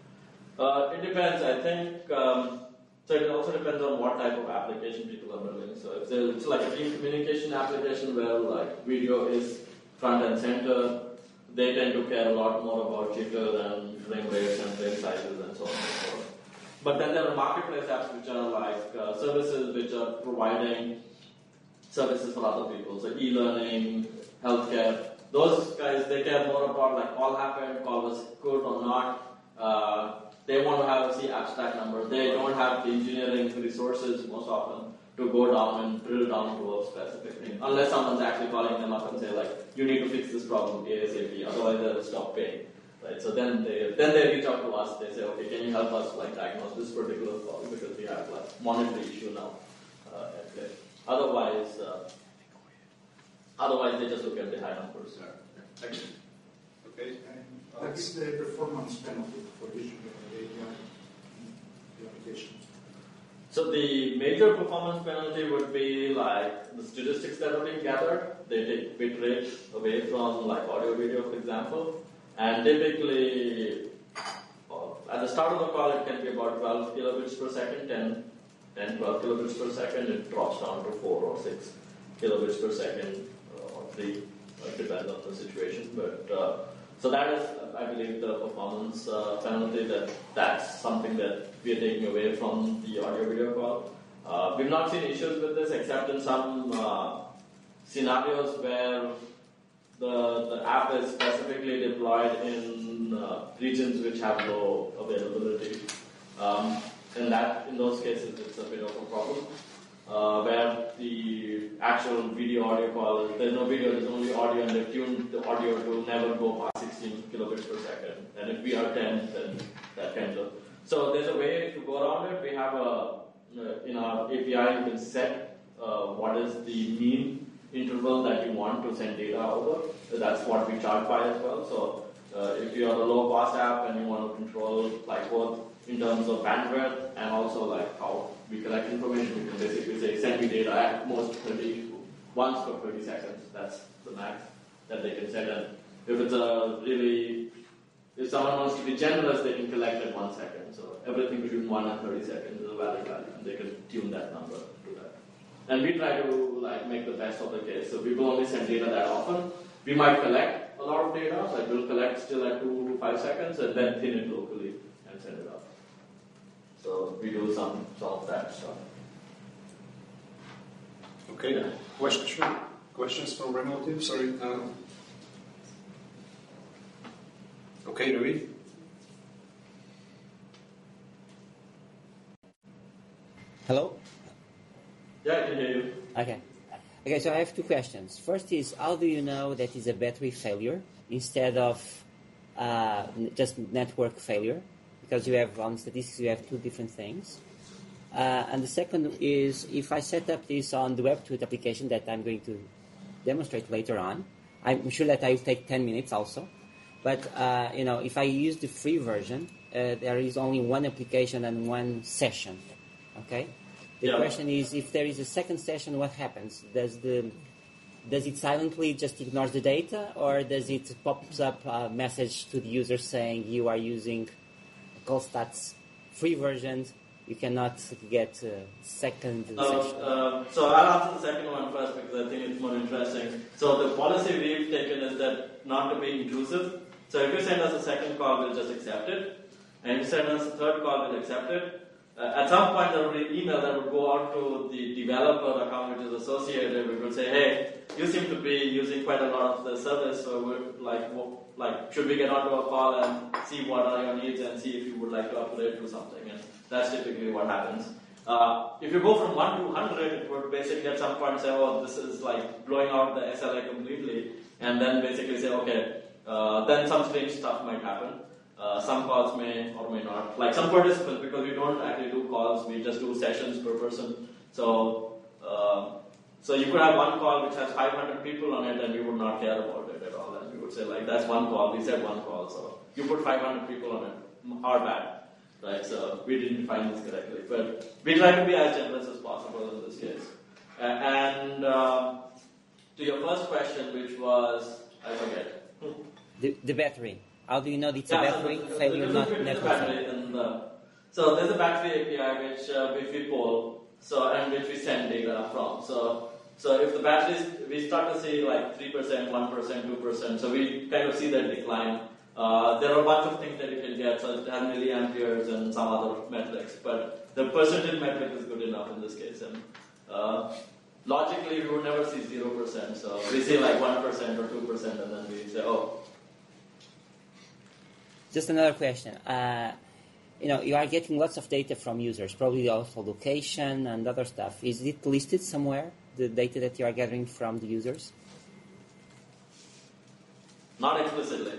Uh, it depends, I think. Um, So it also depends on what type of application people are building. So if it's like a team communication application where like video is front and center, they tend to care a lot more about jitter and frame rates and frame sizes and so on and so forth. But then there are marketplace apps which are like uh, services which are providing services for other people. So e-learning, healthcare, those guys, they care more about like call happened, call was good or not. Uh, They want to have the abstract number. They don't have the engineering resources most often to go down and drill down to a specific thing. Unless someone's actually calling them up and say like, you need to fix this problem ASAP, otherwise they'll stop paying. Right? So then they then they reach out to us. They say, okay, can you help us like diagnose this particular problem because we have like monetary issue now uh, at play. Otherwise, uh, otherwise they just look at the high numbers. Thank you. Okay. What is the performance penalty for using the A P I in the application? So the major performance penalty would be like the statistics that are being gathered. They take bit rate away from like audio video, for example. And typically, uh, at the start of the call, it can be about twelve kilobits per second, ten, ten, twelve kilobits per second. It drops down to four or six kilobits per second, uh, or three. It depends on the situation, but. Uh, So that is, I believe, the performance uh, penalty. That that's something that we are taking away from the audio-video call. Uh, we've not seen issues with this, except in some uh, scenarios where the the app is specifically deployed in uh, regions which have low availability. Um, and that, in those cases, it's a bit of a problem. Uh, where the actual video audio call is, there's no video, there's only audio, and they've tuned the audio to never go past sixteen kilobits per second. And if we are ten, then that kind of. So there's a way to go around it. We have a, uh, in our A P I, you can set uh, what is the mean interval that you want to send data over. So that's what we charge by as well. So uh, if you are a low cost app and you want to control like both in terms of bandwidth and also like how we collect information, we can basically say send me data at most thirty once for thirty seconds. That's the max that they can send. And if it's a really, if someone wants to be generous, they can collect at one second. So everything between one and thirty seconds is a valid value, and they can tune that number to that. And we try to like make the best of the case. So we will only send data that often. We might collect a lot of data, like we'll collect still at two to five seconds, and then thin it locally and send it up. So we do some some of that stuff. Okay. Yeah. Question, questions from remote team? Sorry. Uh, okay, Louis. Hello. Yeah, I can hear you. Okay. Okay, so I have two questions. First is, how do you know that is a battery failure instead of uh, n- just network failure? Because you have, on statistics, you have two different things. Uh, and the second is, if I set up this on the WebTweet application that I'm going to demonstrate later on, I'm sure that I will take ten minutes also. But, uh, you know, if I use the free version, uh, there is only one application and one session, okay? The Yeah. question is, if there is a second session, what happens? Does the does it silently just ignore the data, or does it pops up a message to the user saying you are using Callstats free versions, you cannot get a second Uh, session? uh, so I'll answer the second one first because I think it's more interesting. So the policy we've taken is that not to be intrusive. So if you send us a second call, we'll just accept it. And if you send us a third call, we'll accept it. Uh, at some point, there will be an email that will go out to the developer account which is associated. We will say, hey, you seem to be using quite a lot of the service, so we're like, well, like, should we get onto a call and see what are your needs and see if you would like to upgrade to something? And that's typically what happens. Uh, if you go from one to one hundred, it would basically at some point say, oh, this is like blowing out the S L A completely, and then basically say, okay, uh, then some strange stuff might happen. Uh, some calls may or may not. Like some participants, because we don't actually do calls, we just do sessions per person. So, uh, so you could have one call which has five hundred people on it, and we would not care about it at all. And we would say like, that's one call. We said one call, so you put five hundred people on it. Our bad, right? So we didn't define this correctly, but we try to be as generous as possible in this case. Uh, and uh, to your first question, which was, I forget. The, the battery. How do you know it's Yeah, a so battery the- the failure, difference not between the network failure? battery and the, so there's a battery A P I which uh, which we pull, so and which we send data from. So so if the batteries, we start to see like three percent, one percent, two percent. So we kind of see that decline. Uh, there are a bunch of things that you can get. So it has milliamperes and some other metrics, but the percentage metric is good enough in this case. And uh, logically, we would never see zero percent. So we see like one percent or two percent, and then we say, oh. Just another question. Uh, you know, you are getting lots of data from users, probably also location and other stuff. Is it listed somewhere, the data that you are gathering from the users? Not explicitly.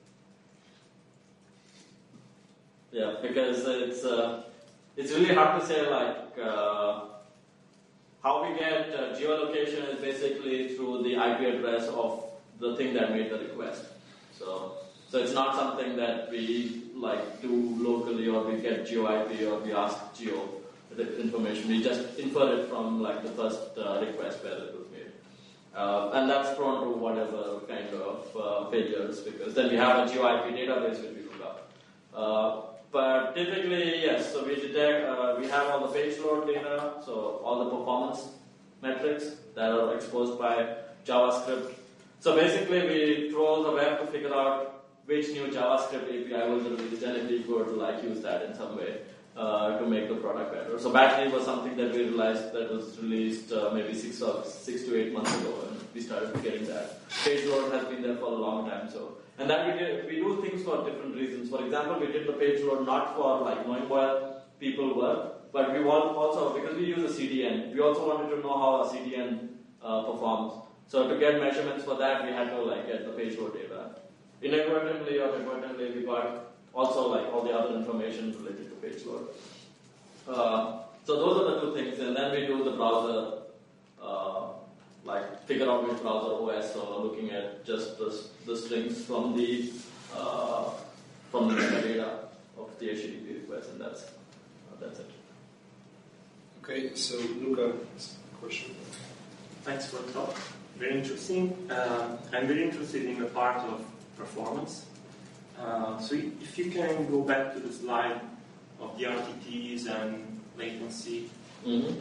Yeah, because it's uh, it's really hard to say like uh, how we get uh, geolocation is basically through the I P address of the thing that made the request. So so it's not something that we like do locally or we get geo I P or we ask geo the information. We just infer it from like the first uh, request where it was made. Uh, and that's prone to whatever kind of uh, failures, because then we have a geo I P database which we look up. Uh, but typically, yes, so we detect, uh, we have all the page load data, so all the performance metrics that are exposed by JavaScript. So basically, we troll the web to figure out which new JavaScript A P I was released, and if we could like use that in some way uh, to make the product better. So battery was something that we realized that was released uh, maybe six or six to eight months ago, and we started getting that. Page load has been there for a long time, so and that we did. We do things for different reasons. For example, we did the page load not for like knowing where people were, but we want also because we use a C D N. We also wanted to know how a C D N uh, performs. So to get measurements for that, we had to like get the page load data. Inadvertently or inadvertently, we got also like all the other information related to page load. Uh, so those are the two things, and then we do the browser, uh, like figure out which browser O S, or looking at just the, the strings from the uh, from the metadata of the H T T P request, and that's uh, that's it. Okay, so Luca, question. Thanks for the talk. Very interesting. Uh, I'm very interested in the part of performance. Uh, so if you can go back to the slide of the R T Ts and latency. Mm-hmm.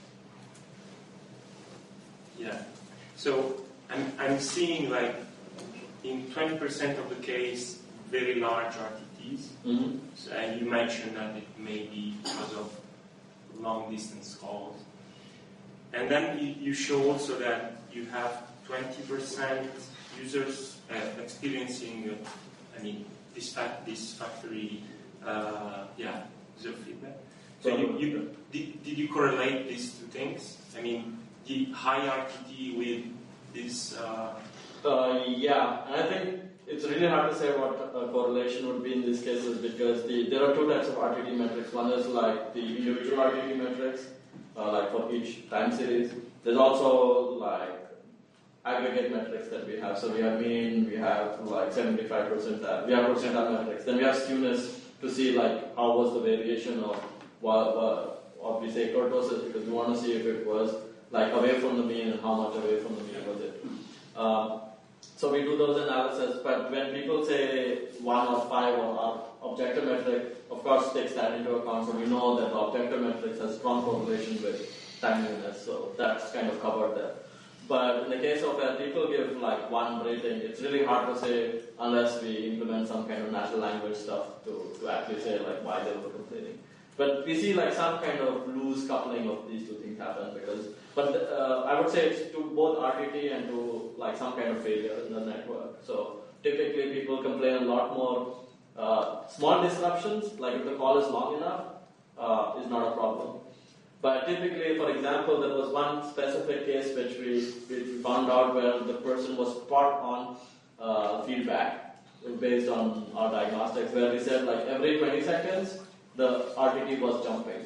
Yeah. So I'm, I'm seeing like in twenty percent of the case, very large R T Ts. Mm-hmm. So, and you mentioned that it may be because of long distance calls. And then you, you show also that you have twenty percent users uh, experiencing, uh, I mean, this, fact, this factory, uh, yeah, user feedback. So you, you did, did you correlate these two things? I mean, the high R T T with this. Uh, uh, yeah, and I think it's really hard to say what a correlation would be in these cases because the, there are two types of R T T metrics. One is like the individual R T T metrics, uh, like for each time series. There's also like aggregate metrics that we have. So we have mean, we have like seventy-five percent, we have percentile metrics. Then we have skewness to see like how was the variation of what, what, what we say kurtosis because we want to see if it was like away from the mean and how much away from the mean was it. Um, so we do those analyses, but when people say one or five or our objective metric, of course takes that into account. So we know that the objective metrics has strong correlation with timeliness, so that's kind of covered there. But in the case of where people give like one rating, it's really hard to say unless we implement some kind of natural language stuff to, to actually say like why they were complaining. But we see like some kind of loose coupling of these two things happen because, but uh, I would say it's to both R T T and to like some kind of failure in the network. So typically people complain a lot more. Uh, small disruptions, like if the call is long enough, uh, is not a problem. But typically, for example, there was one specific case which we, which we found out where the person was spot on uh, feedback based on our diagnostics, where we said like every twenty seconds, the R T T was jumping.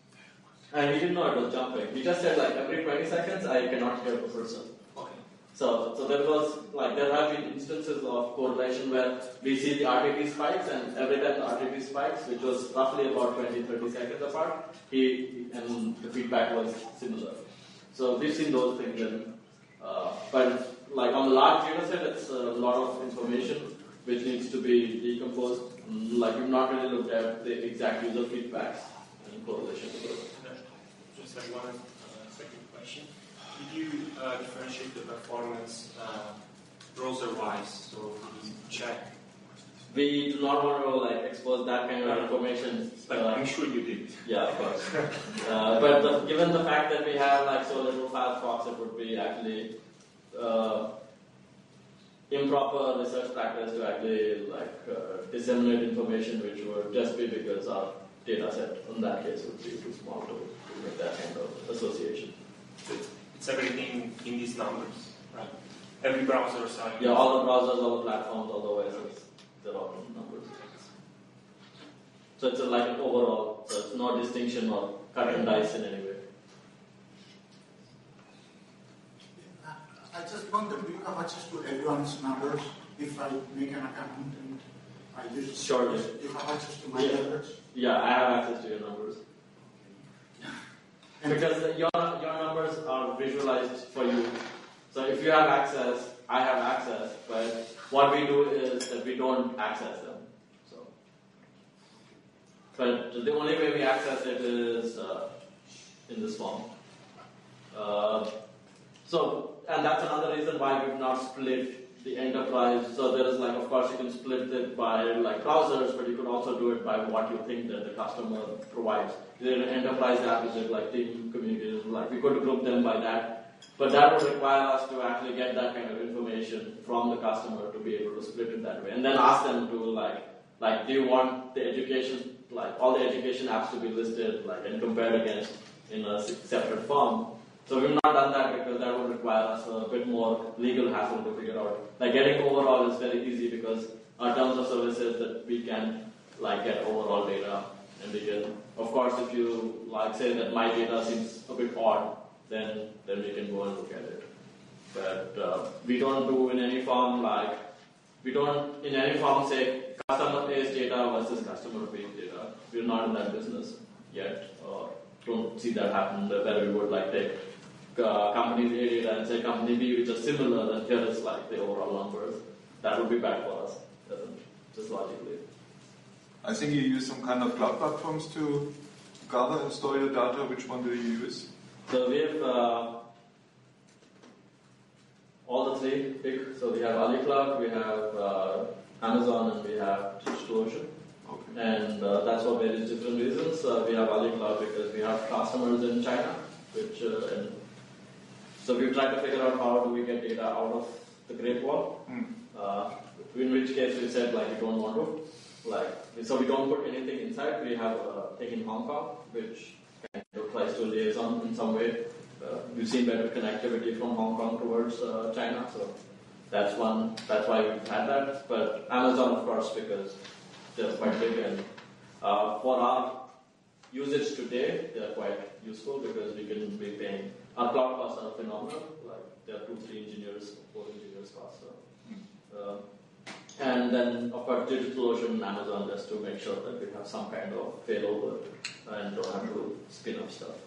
And he didn't know it was jumping. He just said like every twenty seconds, I cannot hear the person. Okay. So, so there was like, there have been instances of correlation where we see the R T T spikes and every time the R T T spikes, which was roughly about twenty to thirty seconds apart, he, and the feedback was similar. So we've seen those things and, uh, but like on the large data set, it's a lot of information which needs to be decomposed. Like we've not really looked at the exact user feedbacks and correlation to those. Just like one uh, second question. Did you uh, differentiate the performance uh, browser-wise? So you check. We do not want to like expose that kind of information. But uh, I'm sure you did. Yeah, of course. uh, but the, given the fact that we have like so little Firefox, it would be actually uh, improper research practice to actually like uh, disseminate information which would just be because our data set in that case would be too small to, to make that kind of association. It's everything in these numbers, right? Every browser side. Yeah, all the browsers, all the platforms, all the O Ss, they're all in numbers. So it's a, like an overall, so it's no distinction or cut and dice in any way. I just wonder, do you have access to everyone's numbers? If I make an account and I use Sure. do you have access to my Yeah. numbers? Yeah, I have access to your numbers. And Because your, your numbers are visualized for you. So if you have access, I have access, but what we do is that we don't access them. So, but the only way we access it is uh, in this form. Uh, so, and that's another reason why we've not split the enterprise. So there is like, of course, you can split it by like browsers, but you could also do it by what you think that the customer provides. Is it an enterprise app? Is it like team communities? Like we could group them by that, but that would require us to actually get that kind of information from the customer to be able to split it that way, and then ask them to like, like, do you want the education, like all the education apps to be listed, like and compared against in a separate form? So we've not done that because that would require us a bit more legal hassle to figure out. Like getting overall is very easy because our terms of services that we can like get overall data, and we can, of course, if you like say that my data seems a bit odd, then then we can go and look at it. But uh, we don't do in any form like we don't in any form say customer A's data versus customer B's data. We're not in that business yet, or don't see that happen. Where we would like take Uh, company A data and say company B, which are similar, and here is like the overall numbers. That would be bad for us, uh, just logically. I think you use some kind of cloud platforms to gather and store your data. Which one do you use? So we have uh, all the three big. So we have AliCloud, we have uh, Amazon, and we have DigitalOcean. Okay. And uh, that's for various different reasons. Uh, we have AliCloud because we have customers in China, which uh, and so we've tried to figure out how do we get data out of the Great Wall. Mm. Uh, in which case we said like we don't want to. like, so we don't put anything inside. We have a thing in Hong Kong, which kind of tries to liaison in some way. Uh, we've seen better connectivity from Hong Kong towards uh, China, so that's one. That's why we've had that. But Amazon, of course, because they're quite big, and uh, for our usage today, they're quite useful because we can be paying. Our cloud costs are phenomenal. Like there are two, three engineers, four engineers costs. So, uh, and then, of course, DigitalOcean and Amazon, just to make sure that we have some kind of failover and don't have to spin up stuff.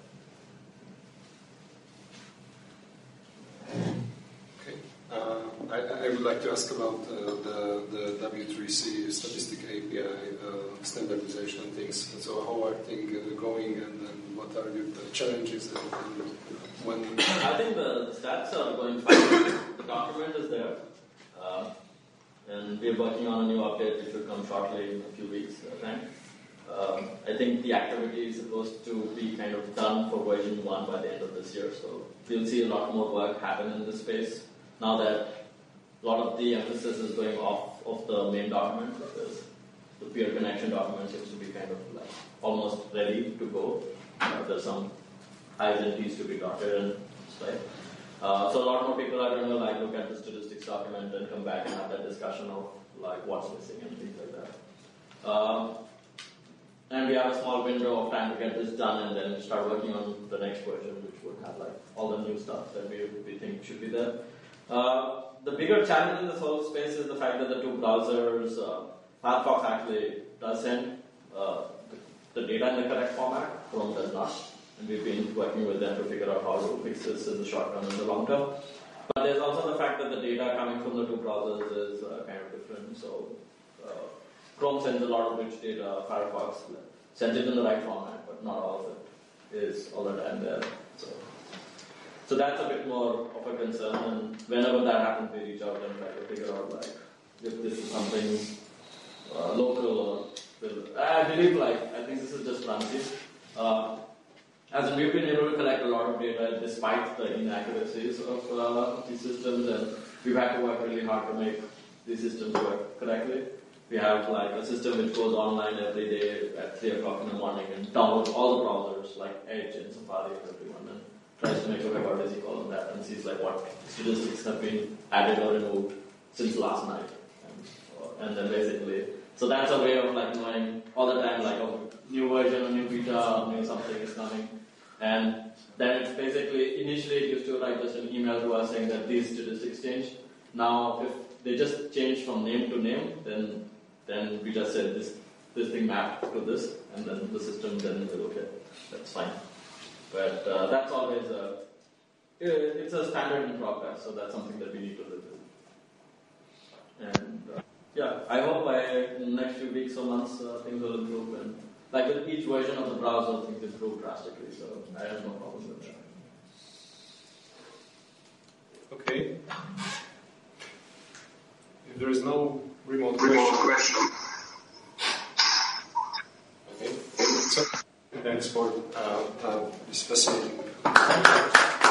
Okay. Uh, I, I would like to ask about uh, the, the W three C statistic A P I uh, standardization and things. So how are things uh, going, and, and what are the challenges, and, and when? I think the stats are going fine. The document is there. Uh, And we're working on a new update which will come shortly in a few weeks, I think. Um, I think the activity is supposed to be kind of done for version one by the end of this year. So we'll see a lot more work happen in this space now that a lot of the emphasis is going off of the main document, because the peer connection document seems to be kind of like almost ready to go. Uh, there's some I's and T's to be dotted and stuff. Uh, so a lot more people are going to like look at the statistics document and come back and have that discussion of like what's missing and things like that. Um, and we have a small window of time to get this done and then start working on the next version, which would have like all the new stuff that we, we think should be there. Uh, the bigger challenge in this whole space is the fact that the two browsers, uh, Firefox actually does send uh, the, the data in the correct format, Chrome does not. And we've been working with them to figure out how to fix this in the short term and the long term. But there's also the fact that the data coming from the two browsers is uh, kind of different. So uh, Chrome sends a lot of rich data, Firefox sends it in the right format, but not all of it is all the time there. So, so that's a bit more of a concern. And whenever that happens, we reach out and try to figure out like if this is something uh, local or. I believe like I think this is just clumsy. Uh, As in, we've been able to collect a lot of data despite the inaccuracies of uh, these systems, and we've had to work really hard to make these systems work correctly. We have like a system which goes online every day at three o'clock in the morning and downloads all the browsers like Edge and Safari and everyone, and tries to make a web R D C call on that and sees like what statistics have been added or removed since last night, and, uh, and then basically. So that's a way of like knowing all the time like a new version, a new beta, or new something is coming. And then it's basically, initially it used to write just an email to us saying that these statistics changed. Now if they just change from name to name, then then we just said this this thing mapped to this, and then the system then will okay, that's fine. But uh, that's always a, it's a standard in progress, so that's something that we need to live with. And uh, yeah, I hope by the next few weeks or months uh, things will improve, and like with each version of the browser things improve drastically, so I have no problem with that. Okay. If there is no remote, remote question. question. Okay. So, thanks for uh, uh, this fascinating.